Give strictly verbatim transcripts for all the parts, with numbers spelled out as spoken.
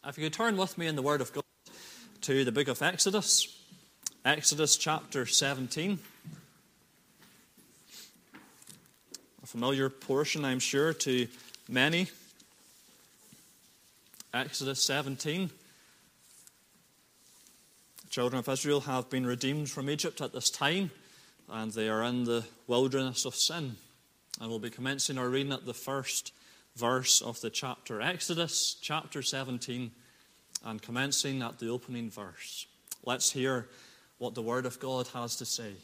If you could turn with me in the Word of God to the book of Exodus, Exodus chapter seventeen. A familiar portion, I'm sure, to many. Exodus seventeen. The children of Israel have been redeemed from Egypt at this time, and they are in the wilderness of sin. And we'll be commencing our reading at the first verse of the chapter. Exodus chapter seventeen, and commencing at the opening verse. Let's hear what the Word of God has to say.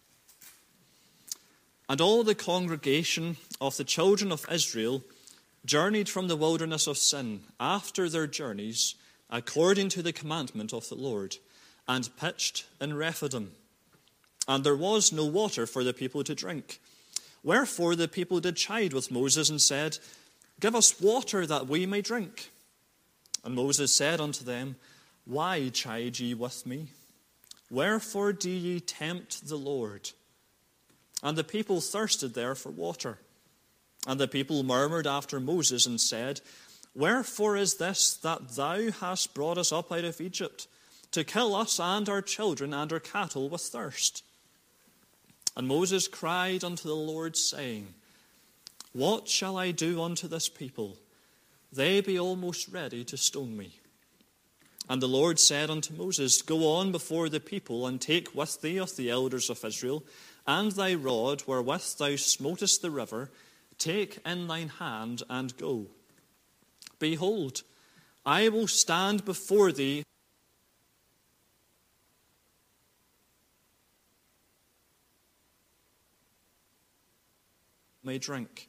And all the congregation of the children of Israel journeyed from the wilderness of sin after their journeys, according to the commandment of the Lord, and pitched in Rephidim. And there was no water for the people to drink. Wherefore the people did chide with Moses, and said, Give us water that we may drink. And Moses said unto them, Why chide ye with me? Wherefore do ye tempt the Lord? And the people thirsted there for water. And the people murmured after Moses, and said, Wherefore is this that thou hast brought us up out of Egypt, to kill us and our children and our cattle with thirst? And Moses cried unto the Lord, saying, What shall I do unto this people? They be almost ready to stone me. And the Lord said unto Moses, Go on before the people, and take with thee of the elders of Israel, and thy rod wherewith thou smotest the river, take in thine hand, and go. Behold, I will stand before thee may drink.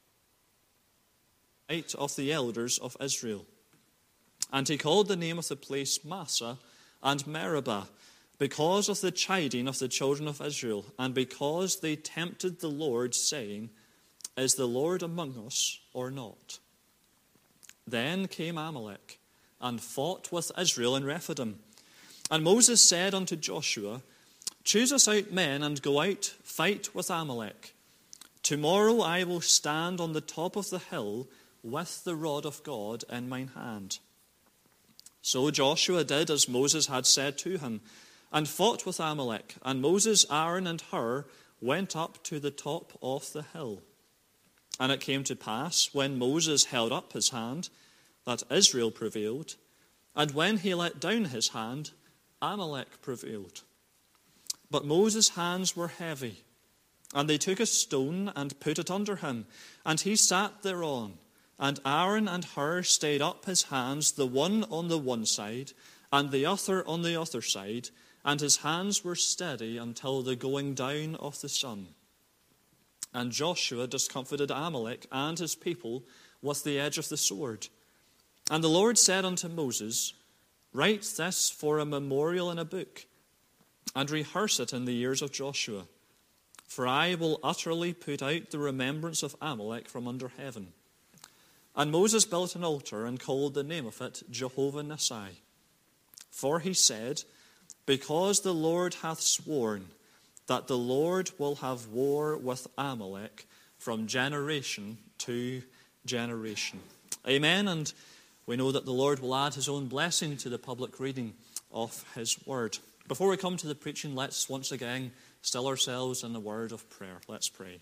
Eight of the elders of Israel. And he called the name of the place Massah and Meribah, because of the chiding of the children of Israel, and because they tempted the Lord, saying, Is the Lord among us or not? Then came Amalek, and fought with Israel in Rephidim. And Moses said unto Joshua, Choose us out men, and go out, fight with Amalek. Tomorrow I will stand on the top of the hill with the rod of God in mine hand. So Joshua did as Moses had said to him, and fought with Amalek. And Moses, Aaron, and Hur went up to the top of the hill. And it came to pass, when Moses held up his hand, that Israel prevailed, and when he let down his hand, Amalek prevailed. But Moses' hands were heavy, and they took a stone and put it under him, and he sat thereon. And Aaron and Hur stayed up his hands, the one on the one side, and the other on the other side, and his hands were steady until the going down of the sun. And Joshua discomfited Amalek and his people with the edge of the sword. And the Lord said unto Moses, Write this for a memorial in a book, and rehearse it in the ears of Joshua. For I will utterly put out the remembrance of Amalek from under heaven. And Moses built an altar, and called the name of it Jehovah Nissi. For he said, Because the Lord hath sworn that the Lord will have war with Amalek from generation to generation. Amen. And we know that the Lord will add his own blessing to the public reading of his word. Before we come to the preaching, let's once again still ourselves in a word of prayer. Let's pray.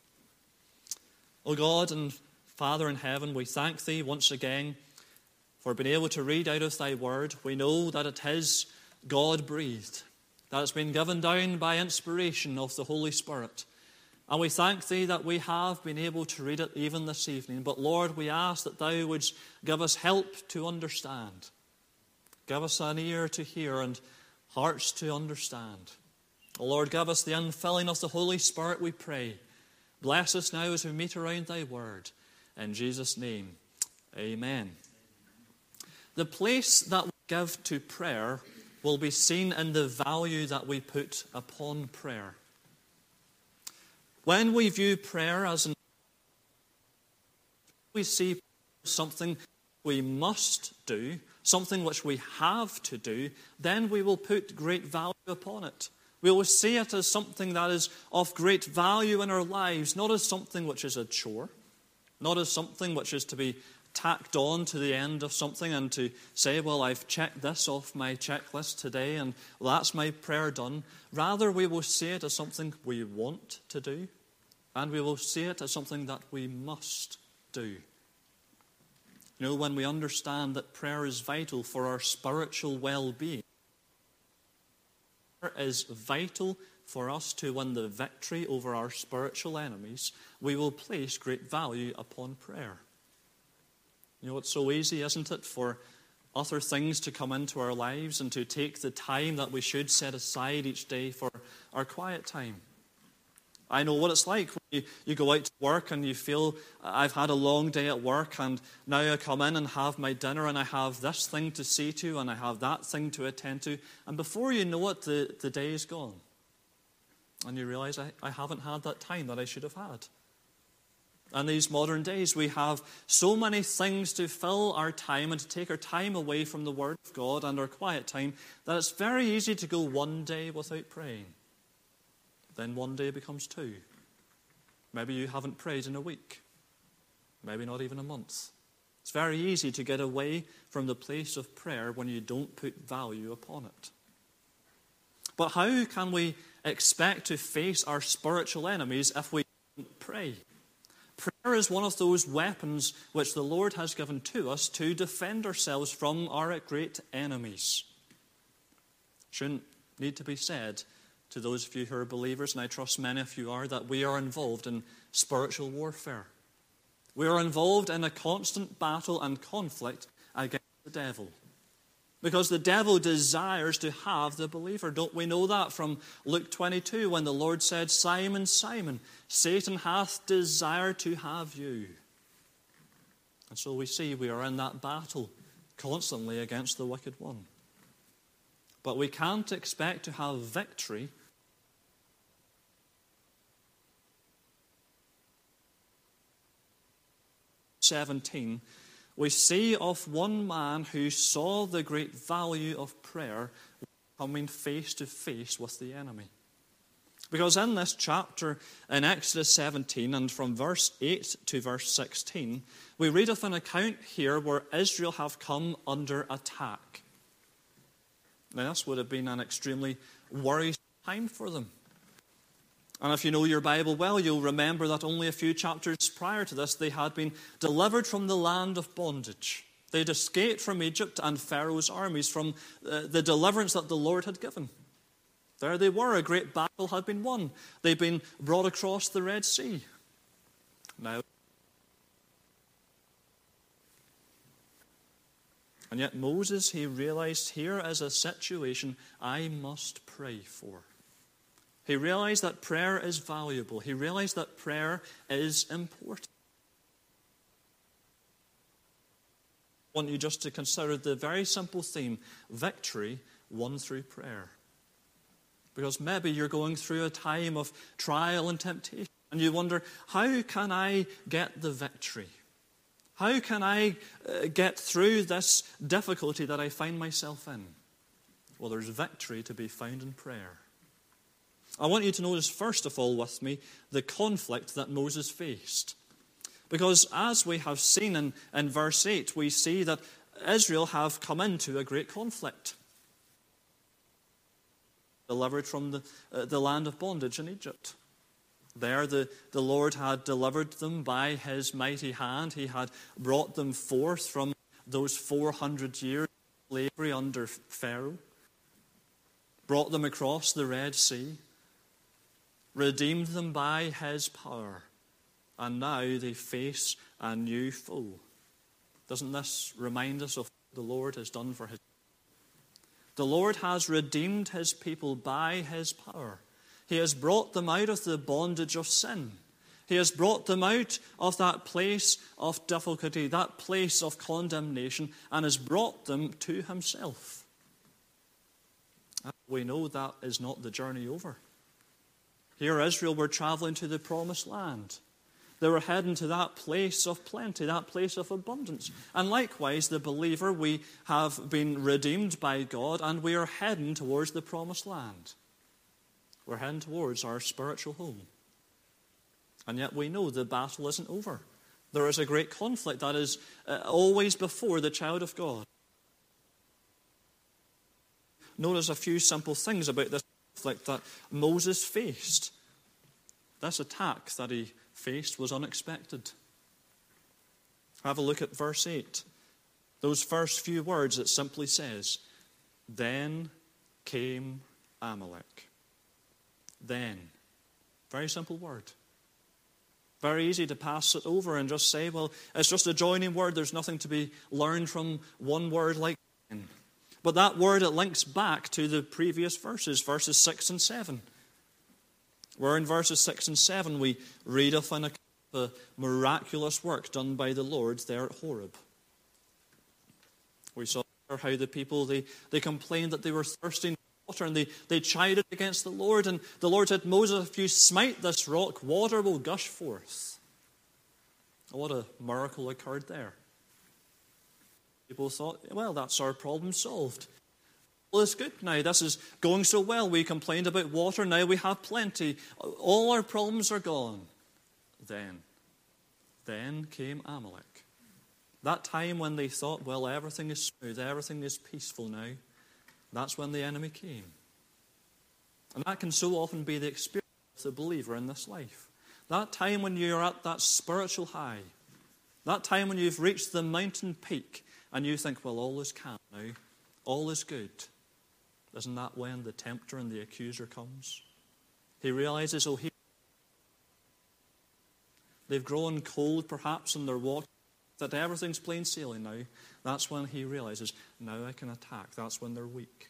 O God and Father in heaven, we thank thee once again for being able to read out of thy word. We know that it is God-breathed, that it's been given down by inspiration of the Holy Spirit. And we thank thee that we have been able to read it even this evening. But Lord, we ask that thou wouldst give us help to understand. Give us an ear to hear and hearts to understand. O Lord, give us the infilling of the Holy Spirit, we pray. Bless us now as we meet around thy word. In Jesus' name, amen. The place that we give to prayer will be seen in the value that we put upon prayer. When we view prayer as an we see something we must do, something which we have to do, then we will put great value upon it. We will see it as something that is of great value in our lives, not as something which is a chore, not as something which is to be tacked on to the end of something and to say, well, I've checked this off my checklist today and well, that's my prayer done. Rather, we will see it as something we want to do, and we will see it as something that we must do. You know, when we understand that prayer is vital for our spiritual well-being, prayer is vital for us to win the victory over our spiritual enemies, we will place great value upon prayer. You know, it's so easy, isn't it, for other things to come into our lives and to take the time that we should set aside each day for our quiet time. I know what it's like when you, you go out to work and you feel, I've had a long day at work and now I come in and have my dinner and I have this thing to see to and I have that thing to attend to. And before you know it, the, the day is gone. And you realize I, I haven't had that time that I should have had. In these modern days, we have so many things to fill our time and to take our time away from the Word of God and our quiet time that it's very easy to go one day without praying. Then one day becomes two. Maybe you haven't prayed in a week. Maybe not even a month. It's very easy to get away from the place of prayer when you don't put value upon it. But how can we expect to face our spiritual enemies if we don't pray? Prayer is one of those weapons which the Lord has given to us to defend ourselves from our great enemies. Shouldn't need to be said to those of you who are believers, and I trust many of you are, that we are involved in spiritual warfare. We are involved in a constant battle and conflict against the devil. Because the devil desires to have the believer. Don't we know that from Luke twenty-two when the Lord said, Simon, Simon, Satan hath desired to have you. And so we see we are in that battle constantly against the wicked one. But we can't expect to have victory seventeen. We see of one man who saw the great value of prayer coming face to face with the enemy. Because in this chapter, in Exodus seventeen, and from verse eight to verse sixteen, we read of an account here where Israel have come under attack. Now, this would have been an extremely worrisome time for them. And if you know your Bible well, you'll remember that only a few chapters prior to this, they had been delivered from the land of bondage. They had escaped from Egypt and Pharaoh's armies from uh, the deliverance that the Lord had given. There they were, a great battle had been won. They'd been brought across the Red Sea. Now, and yet Moses, he realized here is a situation I must pray for. He realized that prayer is valuable. He realized that prayer is important. I want you just to consider the very simple theme, victory won through prayer. Because maybe you're going through a time of trial and temptation, and you wonder, how can I get the victory? How can I uh, get through this difficulty that I find myself in? Well, there's victory to be found in prayer. I want you to notice, first of all, with me, the conflict that Moses faced. Because as we have seen in, in verse eight, we see that Israel have come into a great conflict. Delivered from the, uh, the land of bondage in Egypt. There the, the Lord had delivered them by his mighty hand. He had brought them forth from those four hundred years of slavery under Pharaoh. Brought them across the Red Sea. Redeemed them by his power, and now they face a new foe. Doesn't this remind us of what the Lord has done for his people? The Lord has redeemed his people by his power. He has brought them out of the bondage of sin. He has brought them out of that place of difficulty, that place of condemnation, and has brought them to himself. We know that is not the journey over. Here Israel were traveling to the promised land. They were heading to that place of plenty, that place of abundance. And likewise, the believer, we have been redeemed by God, and we are heading towards the promised land. We're heading towards our spiritual home. And yet we know the battle isn't over. There is a great conflict that is uh, always before the child of God. Notice a few simple things about this conflict that Moses faced. This attack that he faced was unexpected. Have a look at verse eight. Those first few words, it simply says, "Then came Amalek." Then. Very simple word. Very easy to pass it over and just say, well, it's just a joining word. There's nothing to be learned from one word like then. But that word, it links back to the previous verses, verses six and seven. Where in verses six and seven we read of an account of a miraculous work done by the Lord there at Horeb. We saw how the people, they, they complained that they were thirsty for water, and they, they chided against the Lord. And the Lord said, "Moses, if you smite this rock, water will gush forth." What a miracle occurred there. People thought, well, that's our problem solved. Well, it's good now. This is going so well. We complained about water. Now we have plenty. All our problems are gone. Then, then came Amalek. That time when they thought, well, everything is smooth, everything is peaceful now. That's when the enemy came. And that can so often be the experience of the believer in this life. That time when you're at that spiritual high. That time when you've reached the mountain peak and you think, well, all is calm now. All is good. Isn't that when the tempter and the accuser comes? He realizes, oh, he, they've grown cold perhaps in their walk, that everything's plain sailing now. That's when he realizes, now I can attack. That's when they're weak.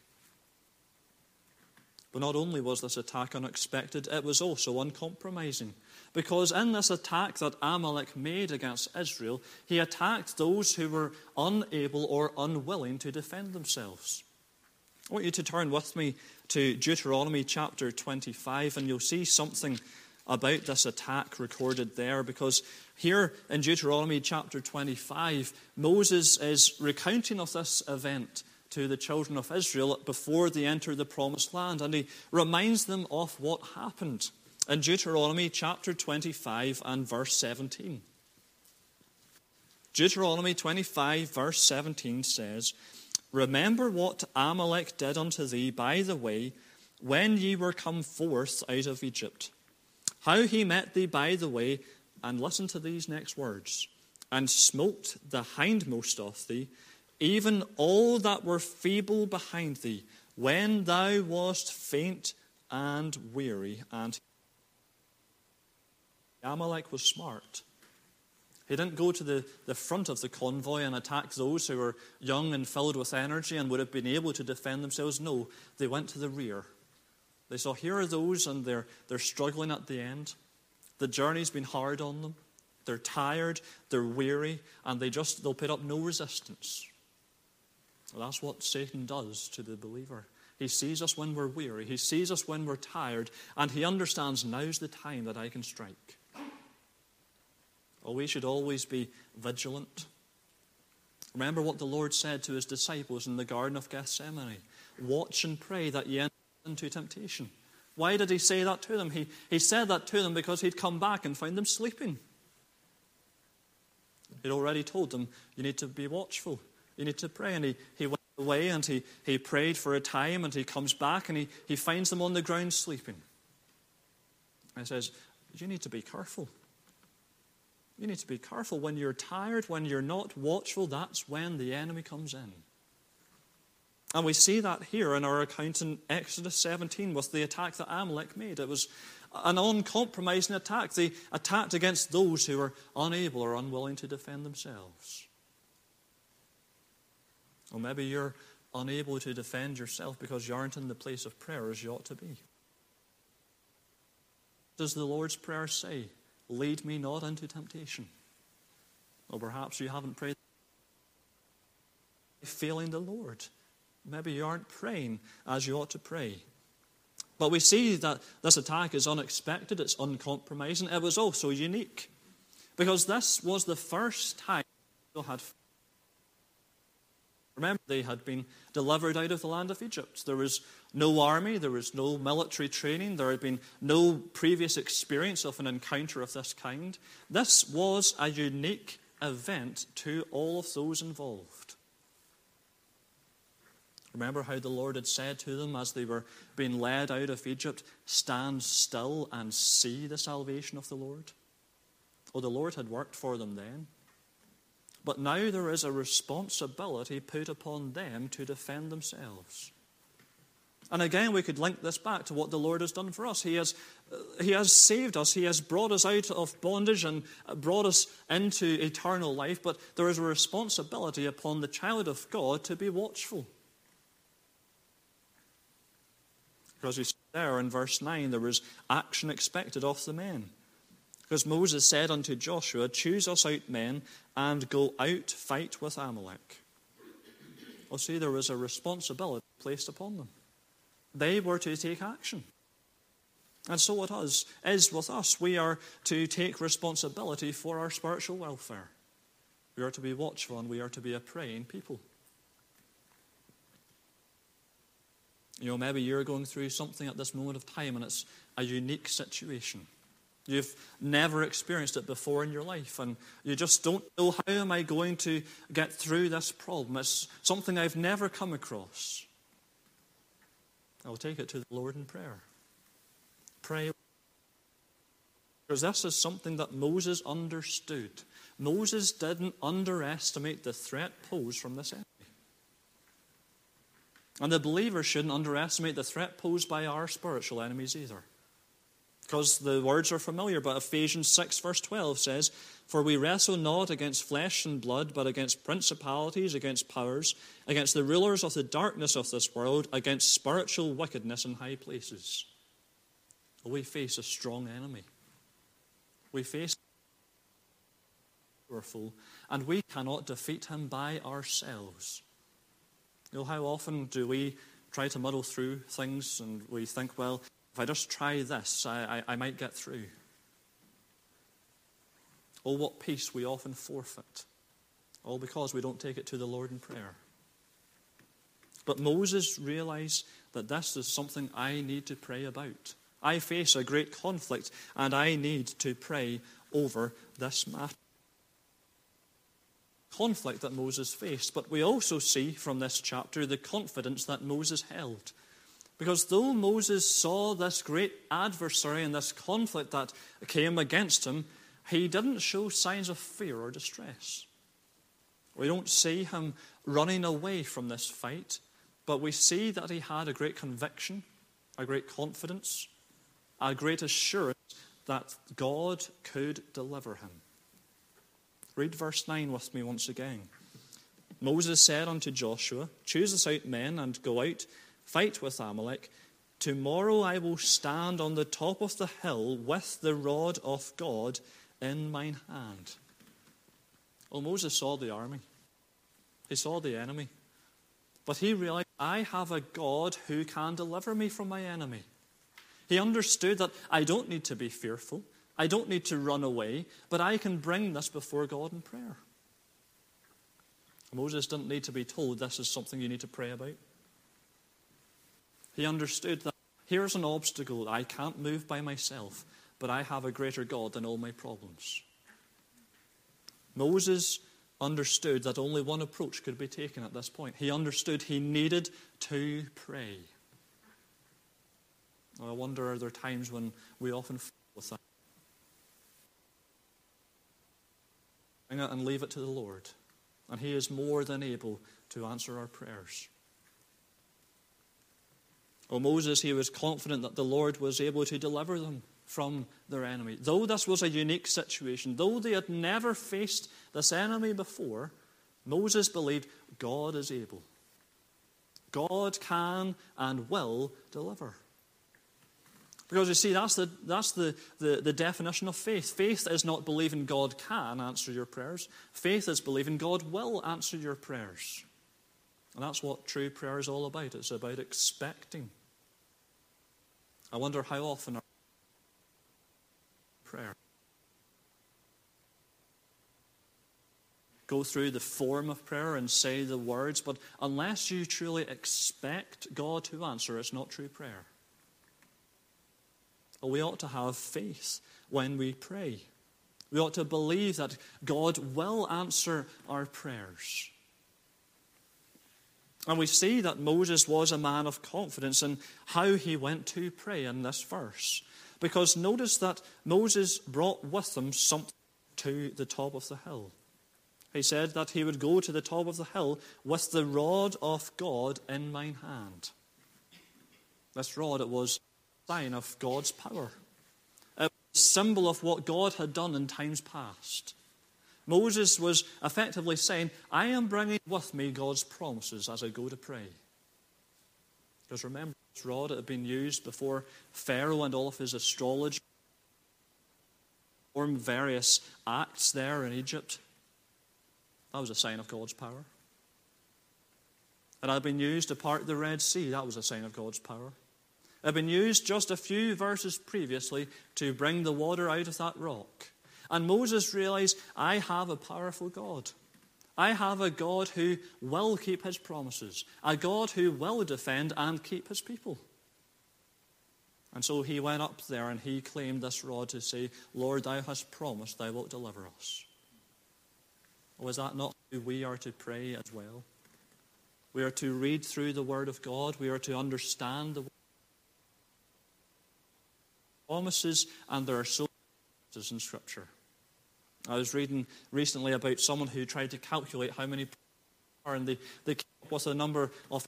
But not only was this attack unexpected, it was also uncompromising. Because in this attack that Amalek made against Israel, he attacked those who were unable or unwilling to defend themselves. I want you to turn with me to Deuteronomy chapter twenty-five, and you'll see something about this attack recorded there, because here in Deuteronomy chapter twenty-five, Moses is recounting of this event to the children of Israel before they enter the promised land, and he reminds them of what happened in Deuteronomy chapter twenty-five and verse seventeen. Deuteronomy twenty-five verse seventeen says, "Remember what Amalek did unto thee by the way, when ye were come forth out of Egypt, how he met thee by the way," and listen to these next words, "and smote the hindmost of thee, even all that were feeble behind thee, when thou wast faint and weary." And Amalek was smart. He didn't go to the, the front of the convoy and attack those who were young and filled with energy and would have been able to defend themselves. No, they went to the rear. They saw, here are those, and they're, they're struggling at the end. The journey's been hard on them. They're tired, they're weary, and they just, they'll put up no resistance. Well, that's what Satan does to the believer. He sees us when we're weary. He sees us when we're tired, and he understands now's the time that I can strike. Oh, we should always be vigilant. Remember what the Lord said to his disciples in the Garden of Gethsemane. Watch and pray that ye enter into temptation. Why did he say that to them? He, he said that to them because he'd come back and found them sleeping. He'd already told them, you need to be watchful. You need to pray. And he, he went away and he, he prayed for a time, and he comes back and he, he finds them on the ground sleeping. And he says, you need to be careful. You need to be careful. When you're tired, when you're not watchful, that's when the enemy comes in. And we see that here in our account in Exodus seventeen with the attack that Amalek made. It was an uncompromising attack. They attacked against those who were unable or unwilling to defend themselves. Or maybe you're unable to defend yourself because you aren't in the place of prayer as you ought to be. Does the Lord's Prayer say, lead me not into temptation? Or perhaps you haven't prayed, failing the Lord. Maybe you aren't praying as you ought to pray. But we see that this attack is unexpected, it's uncompromising. It was also unique, because this was the first time Israel had Remember, they had been delivered out of the land of Egypt. There was no army, there was no military training, there had been no previous experience of an encounter of this kind. This was a unique event to all of those involved. Remember how the Lord had said to them as they were being led out of Egypt, "Stand still and see the salvation of the Lord." Oh, the Lord had worked for them then. But now there is a responsibility put upon them to defend themselves. And again, we could link this back to what the Lord has done for us. He has, he has saved us. He has brought us out of bondage and brought us into eternal life. But there is a responsibility upon the child of God to be watchful. Because we see there in verse nine, there was action expected of the men. Because Moses said unto Joshua, "Choose us out men, and go out, fight with Amalek." Well, see, there was a responsibility placed upon them. They were to take action. And so it is, is with us. We are to take responsibility for our spiritual welfare. We are to be watchful, and we are to be a praying people. You know, maybe you're going through something at this moment of time, and it's a unique situation. You've never experienced it before in your life, and you just don't know, how am I going to get through this problem? It's something I've never come across. I'll take it to the Lord in prayer. Pray. Because this is something that Moses understood. Moses didn't underestimate the threat posed from this enemy. And the believer shouldn't underestimate the threat posed by our spiritual enemies either. Because the words are familiar, but Ephesians six verse twelve says, "For we wrestle not against flesh and blood, but against principalities, against powers, against the rulers of the darkness of this world, against spiritual wickedness in high places." Well, we face a strong enemy. We face a powerful, and we cannot defeat him by ourselves. You know, how often do we try to muddle through things and we think, well, if I just try this, I, I, I might get through. Oh, what peace we often forfeit. All because we don't take it to the Lord in prayer. But Moses realized that this is something I need to pray about. I face a great conflict, and I need to pray over this matter. Conflict that Moses faced, but we also see from this chapter the confidence that Moses held. Because though Moses saw this great adversary and this conflict that came against him, he didn't show signs of fear or distress. We don't see him running away from this fight, but we see that he had a great conviction, a great confidence, a great assurance that God could deliver him. Read verse nine with me once again. Moses said unto Joshua, "Choose us out men, and go out, fight with Amalek. Tomorrow I will stand on the top of the hill with the rod of God in mine hand." Well, Moses saw the army. He saw the enemy. But he realized, I have a God who can deliver me from my enemy. He understood that I don't need to be fearful. I don't need to run away, but I can bring this before God in prayer. Moses didn't need to be told this is something you need to pray about. He understood that here's an obstacle I can't move by myself, but I have a greater God than all my problems. Moses understood that only one approach could be taken at this point. He understood he needed to pray. I wonder, are there times when we often fail with that? Bring it and leave it to the Lord. And he is more than able to answer our prayers. Oh, Moses, he was confident that the Lord was able to deliver them from their enemy. Though this was a unique situation, though they had never faced this enemy before, Moses believed God is able. God can and will deliver. Because you see, that's the that's the, the, the definition of faith. Faith is not believing God can answer your prayers. Faith is believing God will answer your prayers. And that's what true prayer is all about. It's about expecting. I wonder how often our prayer go through the form of prayer and say the words, but unless you truly expect God to answer, it's not true prayer. We ought to have faith when we pray. We ought to believe that God will answer our prayers. And we see that Moses was a man of confidence in how he went to pray in this verse. Because notice that Moses brought with him something to the top of the hill. He said that he would go to the top of the hill with the rod of God in mine hand. This rod, it was a sign of God's power. It was a symbol of what God had done in times past. Moses was effectively saying, I am bringing with me God's promises as I go to pray. Because remember, this rod had been used before Pharaoh and all of his astrologers performed various acts there in Egypt. That was a sign of God's power. It had been used to part the Red Sea. That was a sign of God's power. It had been used just a few verses previously to bring the water out of that rock. And Moses realized, I have a powerful God. I have a God who will keep his promises. A God who will defend and keep his people. And so he went up there and he claimed this rod to say, Lord, thou hast promised thou wilt deliver us. Or is that not who we are to pray as well? We are to read through the Word of God. We are to understand the promises, and there are so many in Scripture. I was reading recently about someone who tried to calculate how many are, and they, they came up with a number of.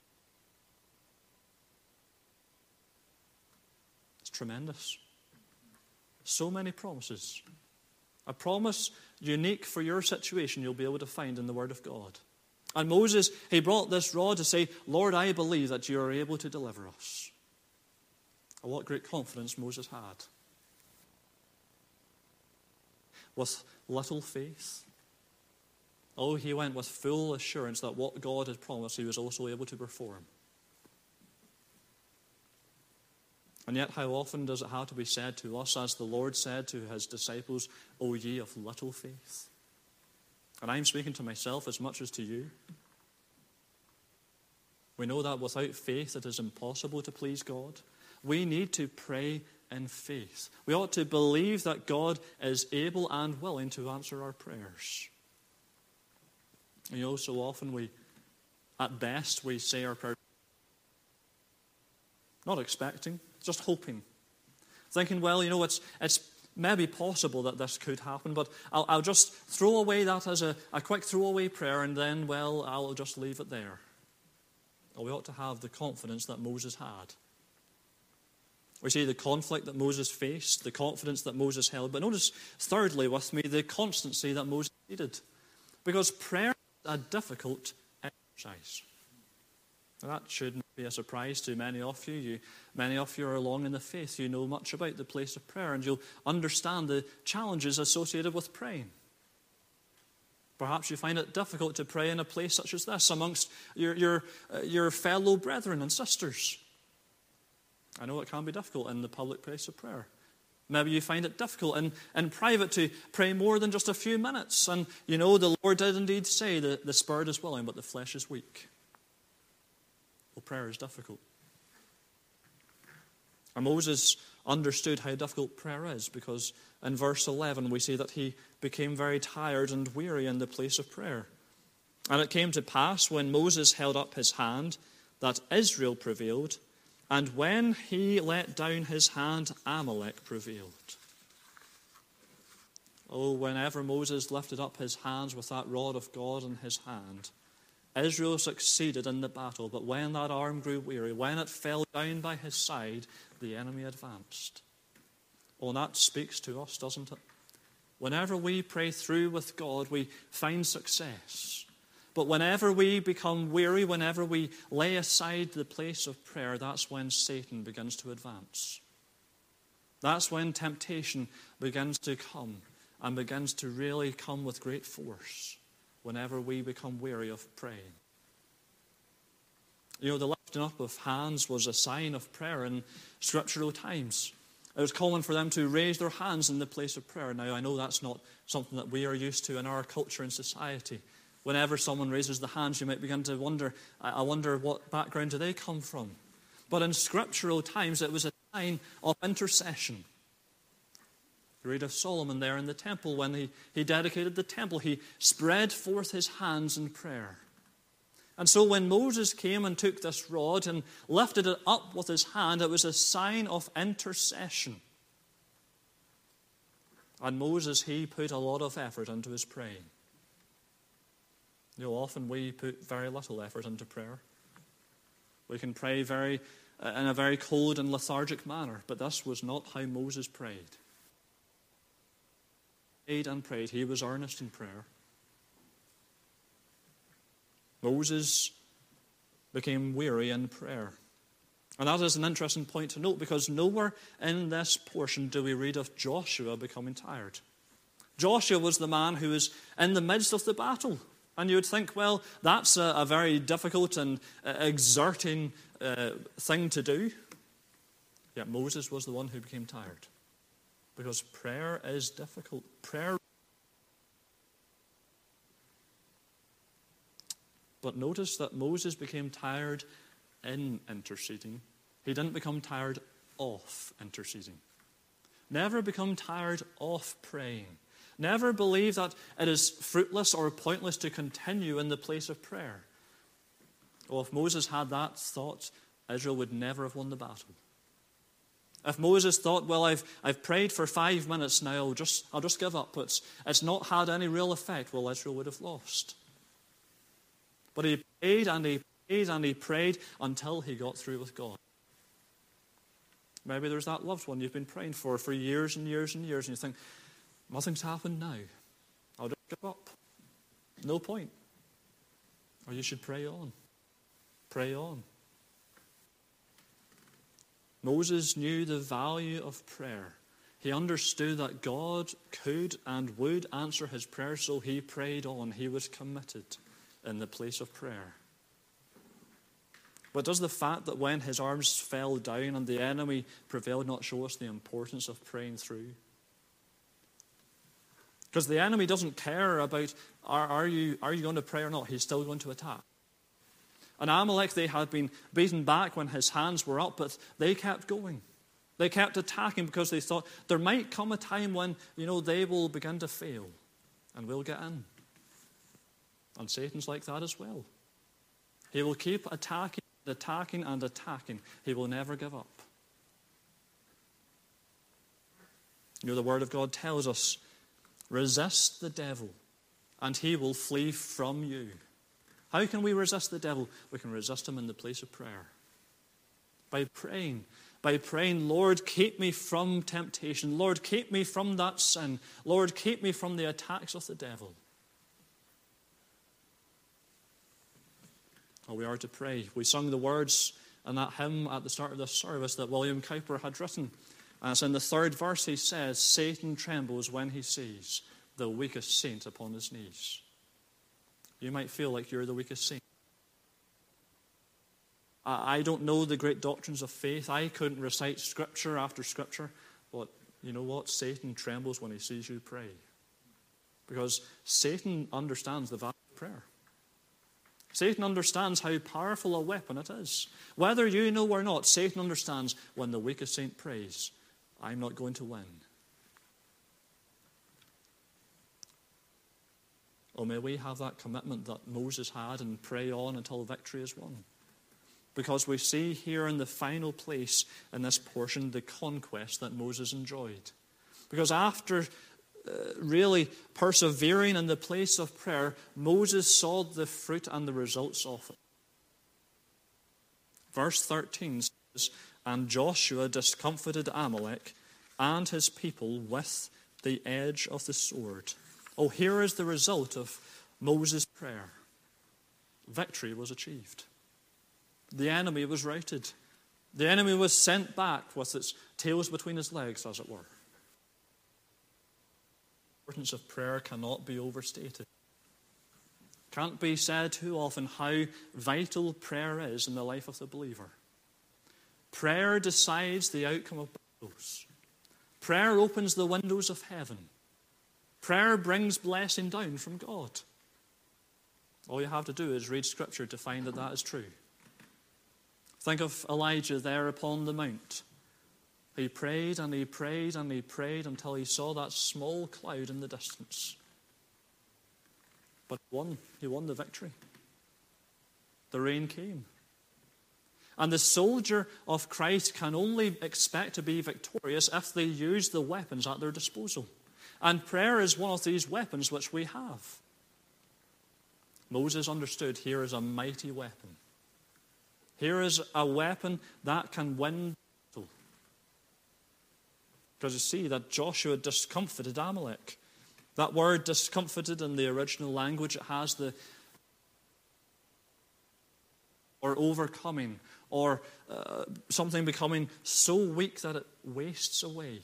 It's tremendous. So many promises. A promise unique for your situation you'll be able to find in the Word of God. And Moses, he brought this rod to say, Lord, I believe that you are able to deliver us. And what great confidence Moses had. With little faith. Oh, he went with full assurance that what God had promised he was also able to perform. And yet how often does it have to be said to us, as the Lord said to his disciples, O ye of little faith? And I'm speaking to myself as much as to you. We know that without faith it is impossible to please God. We need to pray in faith. We ought to believe that God is able and willing to answer our prayers. You know, so often we, at best, we say our prayers not expecting, just hoping. Thinking, well, you know, it's it's maybe possible that this could happen, but I'll, I'll just throw away that as a, a quick throwaway prayer, and then, well, I'll just leave it there. Well, we ought to have the confidence that Moses had. We see the conflict that Moses faced, the confidence that Moses held. But notice, thirdly, with me, the constancy that Moses needed. Because prayer is a difficult exercise. Now, that shouldn't be a surprise to many of you. you. Many of you are along in the faith. You know much about the place of prayer, and you'll understand the challenges associated with praying. Perhaps you find it difficult to pray in a place such as this amongst your, your, uh, your fellow brethren and sisters. I know it can be difficult in the public place of prayer. Maybe you find it difficult in, in private to pray more than just a few minutes. And you know, the Lord did indeed say that the spirit is willing, but the flesh is weak. Well, prayer is difficult. And Moses understood how difficult prayer is, because in verse eleven we see that he became very tired and weary in the place of prayer. And it came to pass, when Moses held up his hand, that Israel prevailed, and when he let down his hand, Amalek prevailed. Oh, whenever Moses lifted up his hands with that rod of God in his hand, Israel succeeded in the battle. But when that arm grew weary, when it fell down by his side, the enemy advanced. Oh, and that speaks to us, doesn't it? Whenever we pray through with God, we find success. But whenever we become weary, whenever we lay aside the place of prayer, that's when Satan begins to advance. That's when temptation begins to come and begins to really come with great force, whenever we become weary of praying. You know, the lifting up of hands was a sign of prayer in scriptural times. it was common for them to raise their hands in the place of prayer. Now, I know that's not something that we are used to in our culture and society. Whenever someone raises the hands, you might begin to wonder, I wonder what background do they come from? But in scriptural times, it was a sign of intercession. You read of Solomon there in the temple. When he, he dedicated the temple, he spread forth his hands in prayer. And so when Moses came and took this rod and lifted it up with his hand, it was a sign of intercession. And Moses, he put a lot of effort into his praying. You know, often we put very little effort into prayer. We can pray very uh, in a very cold and lethargic manner, but this was not how Moses prayed. He prayed and prayed. He was earnest in prayer. Moses became weary in prayer. And that is an interesting point to note, because nowhere in this portion do we read of Joshua becoming tired. Joshua was the man who was in the midst of the battle. And you would think, well, that's a, a very difficult and uh, exerting uh, thing to do. Yet Moses was the one who became tired. Because prayer is difficult. Prayer. But notice that Moses became tired in interceding. He didn't become tired of interceding. Never become tired of praying. Never believe that it is fruitless or pointless to continue in the place of prayer. Well, if Moses had that thought, Israel would never have won the battle. If Moses thought, well, I've, I've prayed for five minutes now, I'll just, I'll just give up. It's, it's not had any real effect. Well, Israel would have lost. But he prayed and he prayed and he prayed until he got through with God. Maybe there's that loved one you've been praying for for years and years and years, and you think, nothing's happened now. I'll just give up. No point. Or you should pray on. Pray on. Moses knew the value of prayer. He understood that God could and would answer his prayer, so he prayed on. He was committed in the place of prayer. But does the fact that when his arms fell down and the enemy prevailed not show us the importance of praying through? Because the enemy doesn't care about, are, are, you, are you going to pray or not? He's still going to attack. And Amalek, they had been beaten back when his hands were up, but they kept going. They kept attacking because they thought there might come a time when, you know, they will begin to fail and we'll get in. And Satan's like that as well. He will keep attacking, attacking, and attacking. He will never give up. You know, the Word of God tells us, resist the devil, and he will flee from you. How can we resist the devil? We can resist him in the place of prayer. By praying. By praying, Lord, keep me from temptation. Lord, keep me from that sin. Lord, keep me from the attacks of the devil. Well, we are to pray. We sung the words in that hymn at the start of this service that William Cowper had written. And it's in the third verse he says, Satan trembles when he sees the weakest saint upon his knees. You might feel like you're the weakest saint. I don't know the great doctrines of faith. I couldn't recite scripture after scripture. But you know what? Satan trembles when he sees you pray. Because Satan understands the value of prayer. Satan understands how powerful a weapon it is. Whether you know or not, Satan understands when the weakest saint prays, I'm not going to win. Or may we have that commitment that Moses had and pray on until victory is won. Because we see here in the final place in this portion the conquest that Moses enjoyed. Because after uh, really persevering in the place of prayer, Moses saw the fruit and the results of it. Verse thirteen says, and Joshua discomfited Amalek and his people with the edge of the sword. Oh, here is the result of Moses' prayer. Victory was achieved. The enemy was routed. The enemy was sent back with its tails between his legs, as it were. The importance of prayer cannot be overstated. Can't be said too often how vital prayer is in the life of the believer. Prayer decides the outcome of battles. Prayer opens the windows of heaven. Prayer brings blessing down from God. All you have to do is read Scripture to find that that is true. Think of Elijah there upon the mount. He prayed and he prayed and he prayed until he saw that small cloud in the distance. But he won. He won the victory. The rain came. And the soldier of Christ can only expect to be victorious if they use the weapons at their disposal. And prayer is one of these weapons which we have. Moses understood here is a mighty weapon. Here is a weapon that can win battle. Because you see that Joshua discomfited Amalek. That word discomfited in the original language, it has the or overcoming, or uh, something becoming so weak that it wastes away.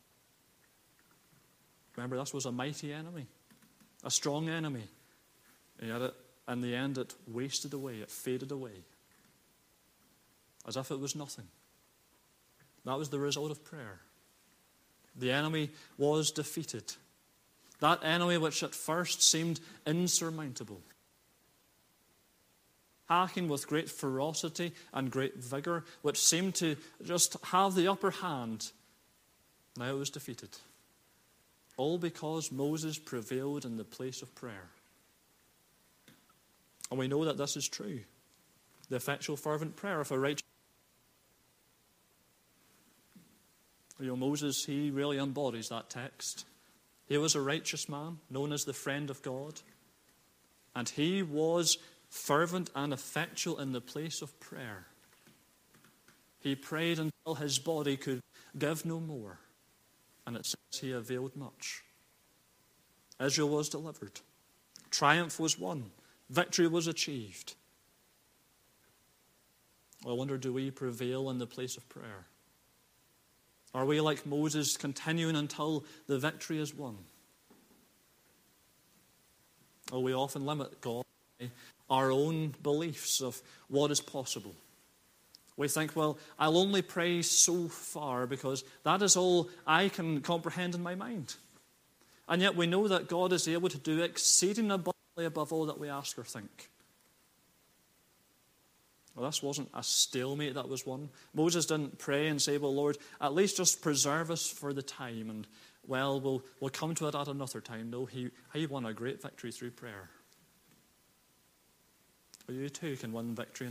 Remember, this was a mighty enemy, a strong enemy. And yet, it, in the end, it wasted away, it faded away, as if it was nothing. That was the result of prayer. The enemy was defeated. That enemy which at first seemed insurmountable, hacking with great ferocity and great vigor, which seemed to just have the upper hand, now it was defeated. All because Moses prevailed in the place of prayer. And we know that this is true. The effectual fervent prayer of a righteous. You know, Moses, he really embodies that text. He was a righteous man, known as the friend of God. And he was fervent and effectual in the place of prayer. He prayed until his body could give no more. And it says he availed much. Israel was delivered. Triumph was won. Victory was achieved. I wonder, do we prevail in the place of prayer? Are we like Moses, continuing until the victory is won? Or we often limit God by our own beliefs of what is possible. We think, well, I'll only pray so far because that is all I can comprehend in my mind. And yet we know that God is able to do exceeding abundantly above all that we ask or think. Well, this wasn't a stalemate that was won. Moses didn't pray and say, well, Lord, at least just preserve us for the time, and, well, we'll, we'll come to it at another time. No, he, he won a great victory through prayer. Well, you too can win victory.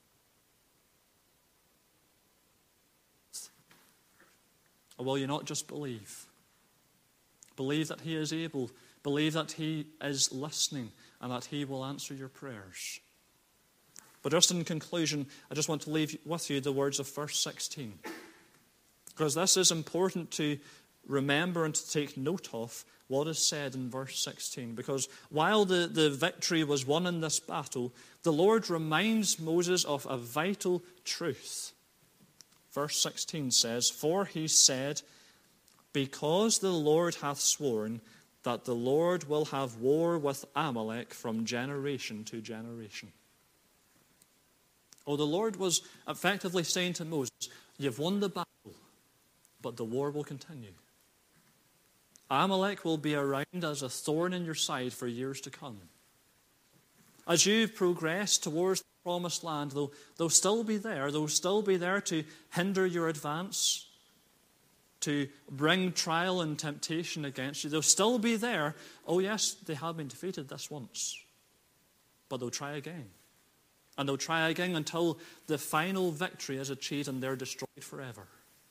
Or will you not just believe? Believe that he is able. Believe that he is listening and that he will answer your prayers. But just in conclusion, I just want to leave with you the words of verse sixteen. Because this is important to remember and to take note of what is said in verse sixteen. Because while the, the victory was won in this battle, the Lord reminds Moses of a vital truth. Verse sixteen says, "For he said, because the Lord hath sworn that the Lord will have war with Amalek from generation to generation." Oh, the Lord was effectively saying to Moses, you've won the battle, but the war will continue. Amalek will be around as a thorn in your side for years to come. As you progress towards the promised land, they'll, they'll still be there. They'll still be there to hinder your advance, to bring trial and temptation against you. They'll still be there. Oh yes, they have been defeated this once, but they'll try again. And they'll try again until the final victory is achieved and they're destroyed forever.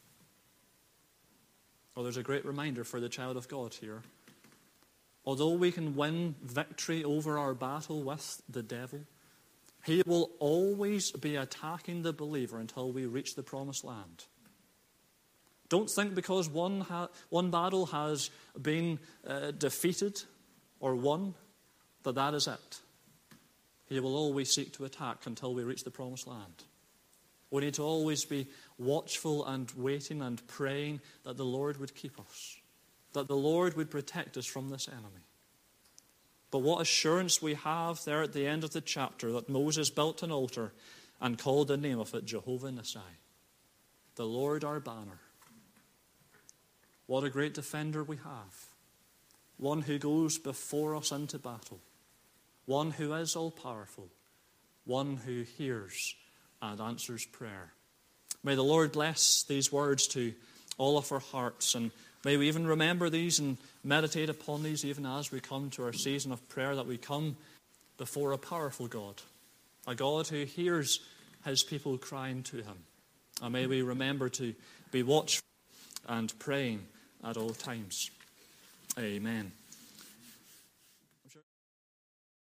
Well, there's a great reminder for the child of God here. Although we can win victory over our battle with the devil, he will always be attacking the believer until we reach the promised land. Don't think because one, ha- one battle has been uh, defeated or won, that that is it. He will always seek to attack until we reach the promised land. We need to always be watchful and waiting and praying that the Lord would keep us, that the Lord would protect us from this enemy. But what assurance we have there at the end of the chapter that Moses built an altar and called the name of it Jehovah Nissi, the Lord our banner. What a great defender we have. One who goes before us into battle. One who is all-powerful. One who hears and answers prayer. May the Lord bless these words to all of our hearts, and may we even remember these and meditate upon these even as we come to our season of prayer, that we come before a powerful God, a God who hears his people crying to him. And may we remember to be watchful and praying at all times. Amen.